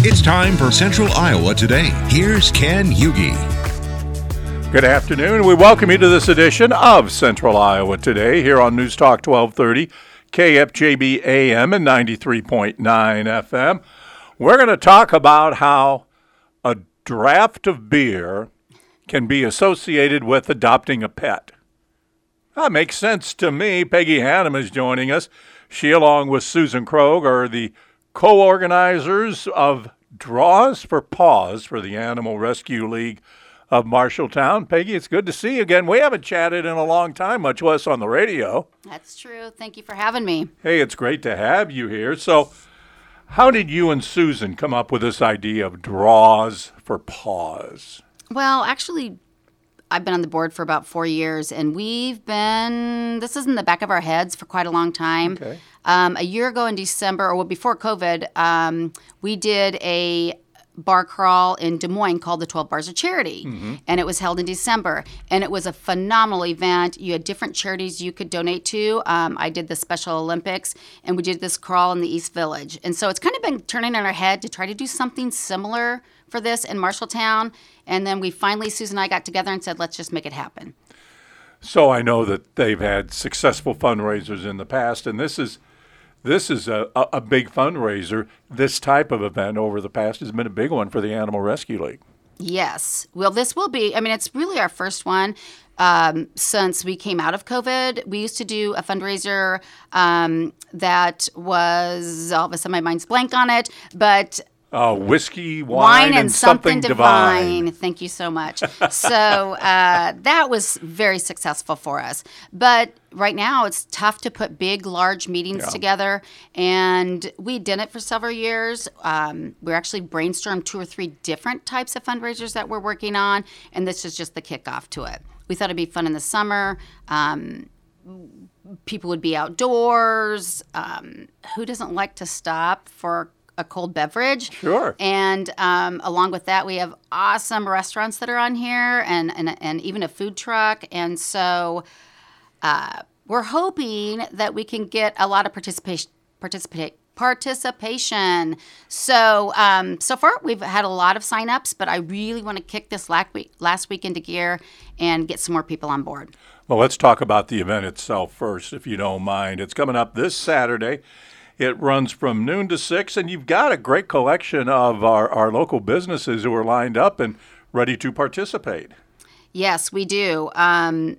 It's time for Central Iowa Today. Here's Ken Hughey. Good afternoon. We welcome you to this edition of Central Iowa Today here on News Talk 1230, KFJB AM and 93.9 FM. We're going to talk about how a draft of beer can be associated with adopting a pet. That makes sense to me. Peggy Hannum is joining us. She, along with Susan Krogh, are the co-organizers of Draws for Paws for the Animal Rescue League of Marshalltown. Peggy, it's good to see you again. We haven't chatted in a long time, much less on the radio. That's true. Thank you for having me. Hey, it's great to have you here. So, how did you and Susan come up with this idea of Draws for Paws? Well, actually, I've been on the board for about 4 years, and this is in the back of our heads for quite a long time. Okay. A year ago in December, or before COVID, we did a bar crawl in Des Moines called the 12 Bars of Charity, and it was held in December, and it was a phenomenal event. You had different charities you could donate to. I did the Special Olympics, and we did this crawl in the East Village, and so it's kind of been turning in our head to try to do something similar for this in Marshalltown, and then Susan and I got together and said, let's just make it happen. So I know that they've had successful fundraisers in the past, and this is a big fundraiser. This type of event over the past has been a big one for the Animal Rescue League. Yes. Well, this will be, it's really our first one since we came out of COVID. We used to do a fundraiser that was, all of a sudden my mind's blank on it, but... Whiskey, wine, and something divine. Thank you so much. So that was very successful for us. But right now it's tough to put big, large meetings together. And we did it for several years. We actually brainstormed 2 or 3 different types of fundraisers that we're working on. And this is just the kickoff to it. We thought it'd be fun in the summer. People would be outdoors. Who doesn't like to stop for a cold beverage? Sure. And along with that, we have awesome restaurants that are on here and even a food truck. And so we're hoping that we can get a lot of participation. So so far, we've had a lot of signups, but I really want to kick this last week into gear and get some more people on board. Well, let's talk about the event itself first, if you don't mind. It's coming up this Saturday. It runs from noon to 6, and you've got a great collection of our local businesses who are lined up and ready to participate. Yes, we do. And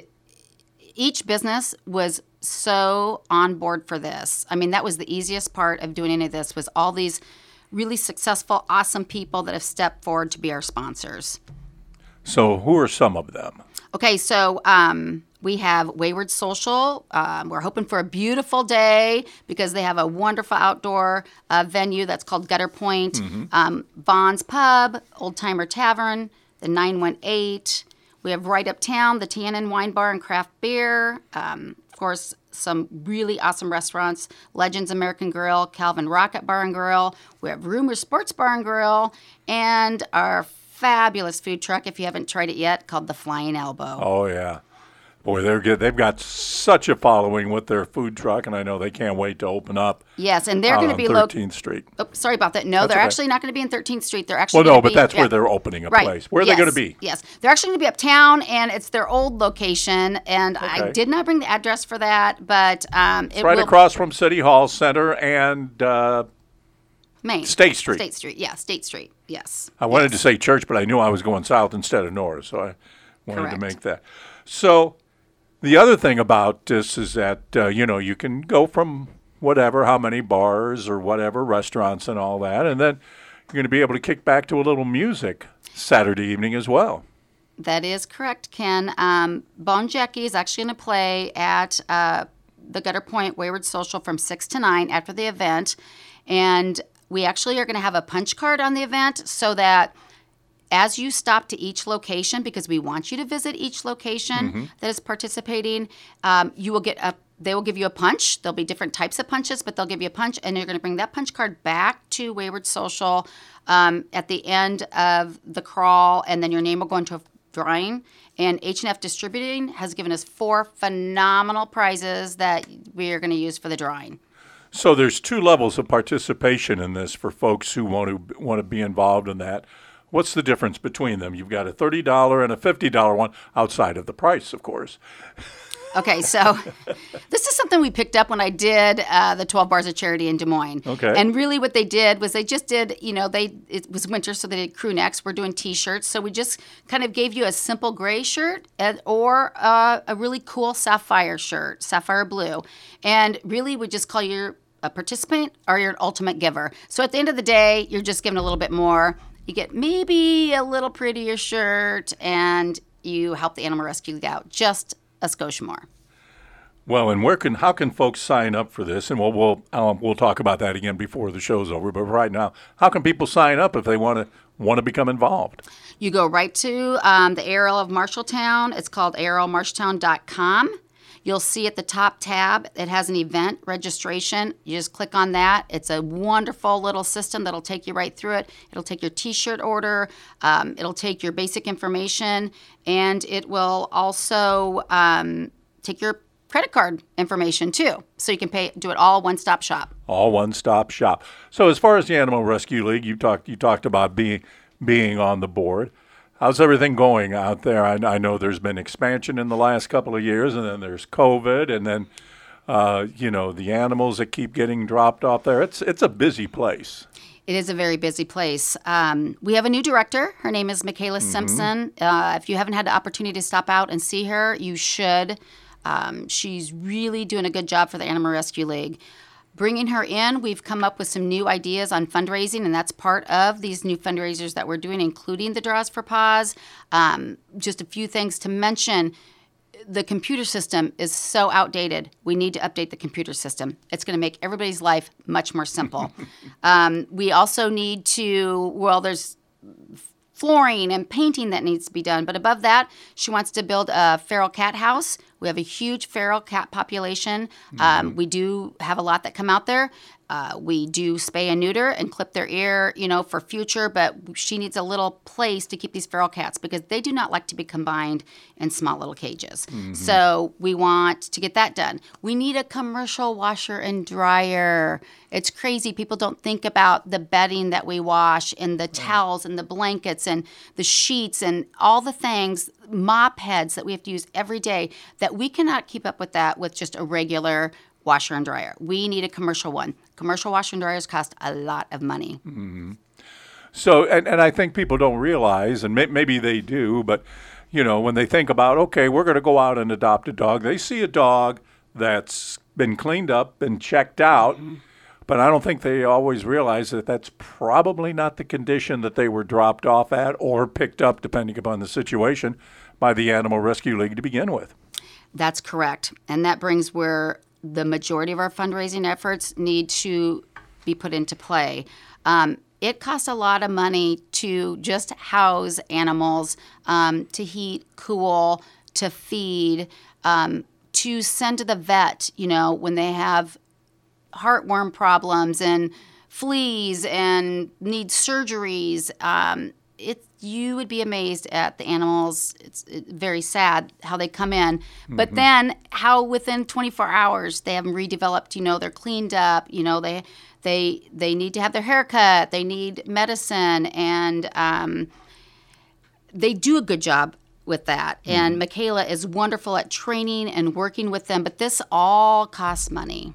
each business was so on board for this. That was the easiest part of doing any of this was all these really successful, awesome people that have stepped forward to be our sponsors. So who are some of them? Okay, so we have Wayward Social. We're hoping for a beautiful day because they have a wonderful outdoor venue that's called Gutter Point. Vaughn's Pub, Old Timer Tavern, the 918. We have right uptown, the Tannin Wine Bar and Craft Beer. Of course, some really awesome restaurants, Legends American Grill, Calvin Rocket Bar and Grill. We have Rumor Sports Bar and Grill, and our fabulous food truck, if you haven't tried it yet, called the Flying Elbow. Oh, yeah. Boy, they're good. They've got such a following with their food truck, and I know they can't wait to open up. Yes, and they're going to be 13th Street. Oh, sorry about that. No, That's they're okay. Actually not going to be in 13th Street. They're actually that's where they're opening a place. Where are they going to be? Yes, they're actually going to be uptown, and it's their old location. And I did not bring the address for that, but it's right across from City Hall Center and Main State Street. State Street, yeah, State Street. Yes. I wanted to say church, but I knew I was going south instead of north, so I wanted to make that. So. The other thing about this is that, you can go from how many bars or whatever, restaurants and all that, and then you're going to be able to kick back to a little music Saturday evening as well. That is correct, Ken. Bon Jackie is actually going to play at the Gutter Point Wayward Social from 6 to 9 after the event, and we actually are going to have a punch card on the event so that as you stop to each location, because we want you to visit each location that is participating, you will get they will give you a punch. There'll be different types of punches, but they'll give you a punch, and you're going to bring that punch card back to Wayward Social at the end of the crawl, and then your name will go into a drawing. And H&F Distributing has given us 4 phenomenal prizes that we are going to use for the drawing. So there's two levels of participation in this for folks who want to be involved in that. What's the difference between them? You've got a $30 and a $50 one, outside of the price, of course. Okay, so this is something we picked up when I did the 12 Bars of Charity in Des Moines. Okay. And really what they did was they just did, it was winter, so they did crew necks. We're doing T-shirts. So we just kind of gave you a simple gray shirt or a really cool sapphire shirt, sapphire blue. And really we just call you a participant or you're an ultimate giver. So at the end of the day, you're just giving a little bit more. You get maybe a little prettier shirt and you help the Animal Rescue League out just a skosh more. Well, and how can folks sign up for this? And we'll talk about that again before the show's over. But right now, how can people sign up if they want to become involved? You go right to the ARL of Marshalltown. It's called arlmarshalltown.com. You'll see at the top tab, it has an event registration. You just click on that. It's a wonderful little system that'll take you right through it. It'll take your T-shirt order. It'll take your basic information. And it will also take your credit card information too. So you can do it all one-stop shop. All one-stop shop. So as far as the Animal Rescue League, you talked about being on the board. How's everything going out there? I know there's been expansion in the last couple of years, and then there's COVID, and then, the animals that keep getting dropped off there. It's a busy place. It is a very busy place. We have a new director. Her name is Michaela Simpson. If you haven't had the opportunity to stop out and see her, you should. She's really doing a good job for the Animal Rescue League. Bringing her in, we've come up with some new ideas on fundraising, and that's part of these new fundraisers that we're doing, including the Draws for Paws. Just a few things to mention. The computer system is so outdated. We need to update the computer system. It's going to make everybody's life much more simple. We also need there's flooring and painting that needs to be done. But above that, she wants to build a feral cat house. We have a huge feral cat population. We do have a lot that come out there. We do spay and neuter and clip their ear, for future, but she needs a little place to keep these feral cats because they do not like to be combined in small little cages. So we want to get that done. We need a commercial washer and dryer. It's crazy. People don't think about the bedding that we wash and the towels and the blankets and the sheets and all the things, mop heads that we have to use every day, that we cannot keep up with that with just a regular washer and dryer. We need a commercial one. Commercial washer and dryers cost a lot of money. Mm-hmm. So, and I think people don't realize, and maybe they do, but, when they think about, okay, we're going to go out and adopt a dog, they see a dog that's been cleaned up and checked out, but I don't think they always realize that that's probably not the condition that they were dropped off at or picked up, depending upon the situation, by the Animal Rescue League to begin with. That's correct. And that brings where the majority of our fundraising efforts need to be put into play. It costs a lot of money to just house animals, to heat, cool, to feed, to send to the vet, when they have heartworm problems and fleas and need surgeries. You would be amazed at the animals. It's very sad how they come in. But then how within 24 hours they have them redeveloped, they're cleaned up, they need to have their hair cut, they need medicine, and they do a good job with that. And Michaela is wonderful at training and working with them, but this all costs money.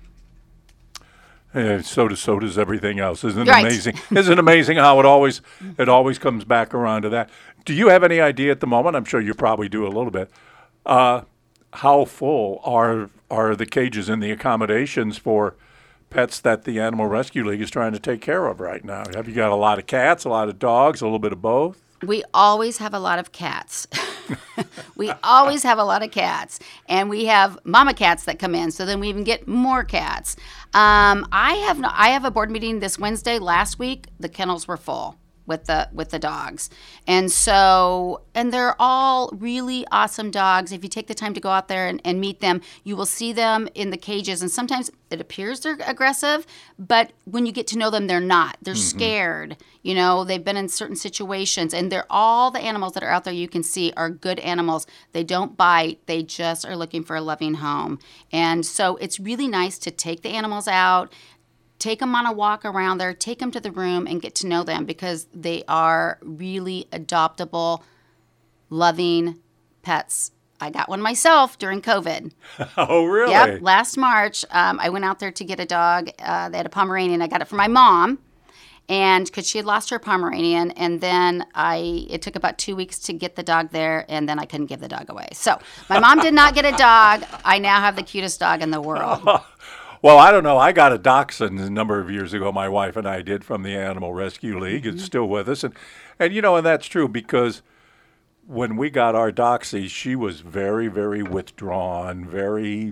So does everything else. Isn't it amazing? Isn't it amazing how it always comes back around to that? Do you have any idea at the moment? I'm sure you probably do a little bit. How full are the cages and the accommodations for pets that the Animal Rescue League is trying to take care of right now? Have you got a lot of cats, a lot of dogs, a little bit of both? We always have a lot of cats. We always have a lot of cats. And we have mama cats that come in, so then we even get more cats. I have a board meeting this Wednesday. Last week, the kennels were full with the dogs. And they're all really awesome dogs. If you take the time to go out there and meet them, you will see them in the cages. And sometimes it appears they're aggressive, but when you get to know them, they're not. They're scared. They've been in certain situations, and all the animals that are out there you can see are good animals. They don't bite. They just are looking for a loving home. And so it's really nice to take the animals out, take them on a walk around there, take them to the room and get to know them because they are really adoptable, loving pets. I got one myself during COVID. Oh, really? Yep. Last March, I went out there to get a dog. They had a Pomeranian. I got it for my mom, and because she had lost her Pomeranian, and then it took about 2 weeks to get the dog there, and then I couldn't give the dog away. So my mom did not get a dog. I now have the cutest dog in the world. Well, I don't know. I got a dachshund a number of years ago. My wife and I did from the Animal Rescue League. It's still with us, and and that's true because when we got our Doxy, she was very, very withdrawn, very,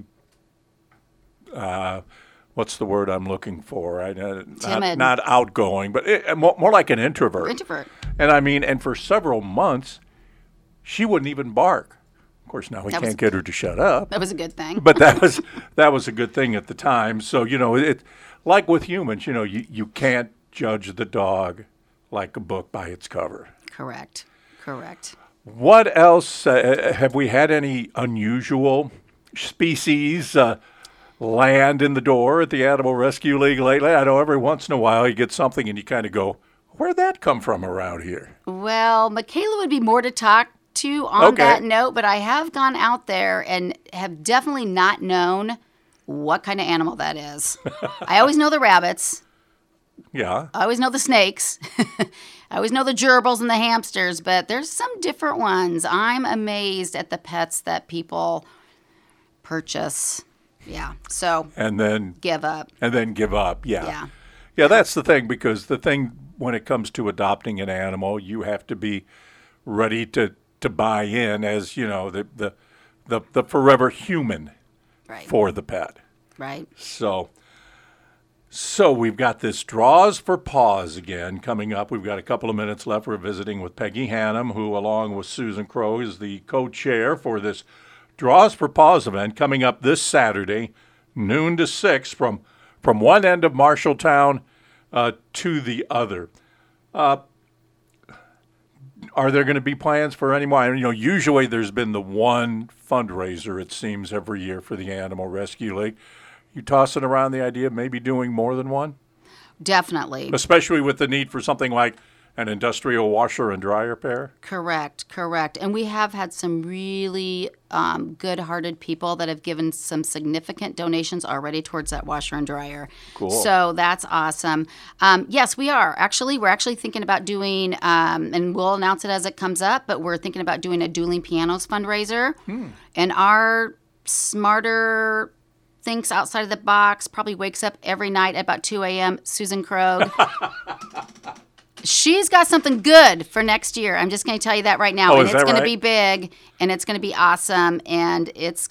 what's the word I'm looking for? Timid. Not outgoing, but more like an introvert. Introvert. And for several months, she wouldn't even bark. Of course, now we can't get her to shut up. That was a good thing. But that was a good thing at the time. So, it like with humans, you can't judge the dog like a book by its cover. Correct. What else? Have we had any unusual species land in the door at the Animal Rescue League lately? I know every once in a while you get something and you kind of go, where'd that come from around here? Well, Michaela would be more to talk to on that note, but I have gone out there and have definitely not known what kind of animal that is. I always know the rabbits. Yeah. I always know the snakes. I always know the gerbils and the hamsters, but there's some different ones. I'm amazed at the pets that people purchase. Yeah. So and then give up. Yeah. Yeah, that's the thing, because the thing when it comes to adopting an animal, you have to be ready to buy in as, the forever human for the pet. Right. So we've got this Draws for Paws again coming up. We've got a couple of minutes left. We're visiting with Peggy Hannum, who, along with Susan Crow, is the co-chair for this Draws for Paws event coming up this Saturday, noon to 6, from one end of Marshalltown to the other. Are there going to be plans for any more? Usually there's been the one fundraiser, it seems, every year for the Animal Rescue League. You tossing around the idea of maybe doing more than one? Definitely. Especially with the need for something like an industrial washer and dryer pair? Correct. And we have had some really good-hearted people that have given some significant donations already towards that washer and dryer. Cool. So that's awesome. Yes, we are. We're actually thinking about doing, and we'll announce it as it comes up, but we're thinking about doing a Dueling Pianos fundraiser. And our smarter thinks outside of the box, probably wakes up every night at about 2 a.m., Susan Krogh. She's got something good for next year. I'm just going to tell you that right now. And it's going to be big, and it's going to be awesome, and it's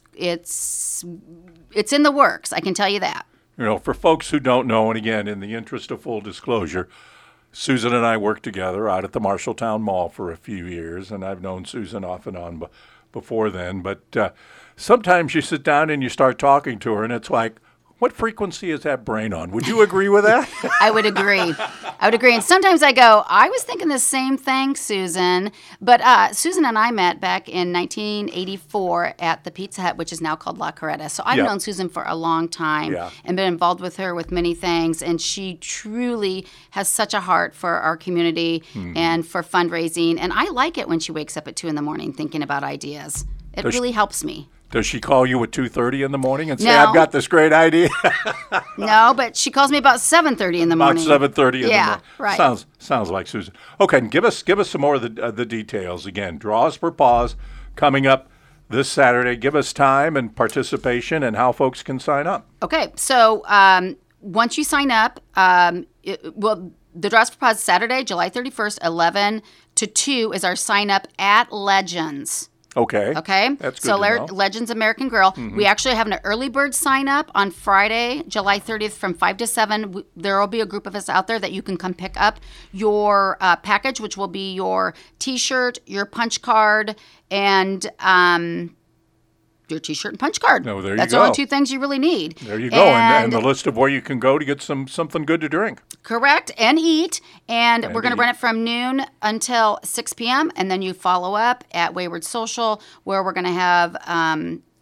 in the works. I can tell you that. For folks who don't know, and again, in the interest of full disclosure, Susan and I worked together out at the Marshalltown Mall for a few years, and I've known Susan off and on before then. But sometimes you sit down and you start talking to her, and it's like, what frequency is that brain on? Would you agree with that? I would agree. And sometimes I go, I was thinking the same thing, Susan. But Susan and I met back in 1984 at the Pizza Hut, which is now called La Coretta. So I've known Susan for a long time and been involved with her with many things. And she truly has such a heart for our community and for fundraising. And I like it when she wakes up at 2 in the morning thinking about ideas. It really helps me. Does she call you at 2:30 in the morning and say, No. I've got this great idea? No, but she calls me about 7:30 in the morning. About 7:30 in the morning. Yeah, right. Sounds like Susan. Okay, and give us some more of the details. Again, Draws for Paws coming up this Saturday. Give us time and participation and how folks can sign up. Okay, so once you sign up, the Draws for Paws Saturday, July 31st, 11 to 2 is our sign up at Legends. Okay. So That's good to know. Legends American Girl. We actually have an early bird sign up on Friday, July 30th from 5 to 7. There will be a group of us out there that you can come pick up your package, which will be your T-shirt, your punch card, and your T-shirt and punch card. Oh, there you That's go. the only two things you really need. There you go. And the list of where you can go to get something good to drink. Correct, and eat. And we're going to run it from noon until 6 p.m. And then you follow up at Wayward Social, where we're going to have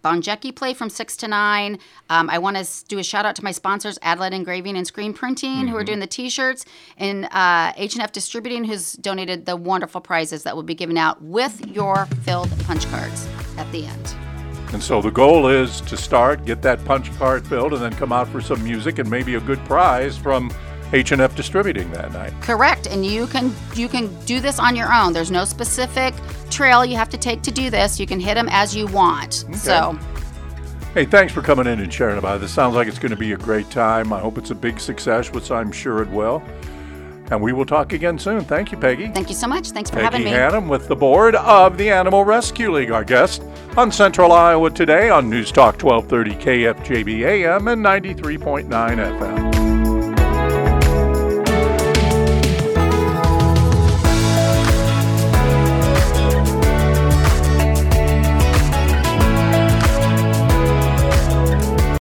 Bonjecki play from 6 to 9. I want to do a shout out to my sponsors, Adelaide Engraving and Screen Printing, who are doing the T-shirts, and H&F Distributing, who's donated the wonderful prizes that will be given out with your filled punch cards at the end. And so the goal is to start, get that punch card filled, and then come out for some music and maybe a good prize from H&F Distributing that night. Correct, and you can do this on your own. There's no specific trail you have to take to do this. You can hit them as you want. Okay. So, hey, thanks for coming in and sharing about it. This sounds like it's going to be a great time. I hope it's a big success, which I'm sure it will. And we will talk again soon. Thank you, Peggy. thank you so much. Thanks for having Peggy me. Hannum with the board of the Animal Rescue League, our guest on Central Iowa Today on News Talk 1230 KFJB AM and 93.9 FM.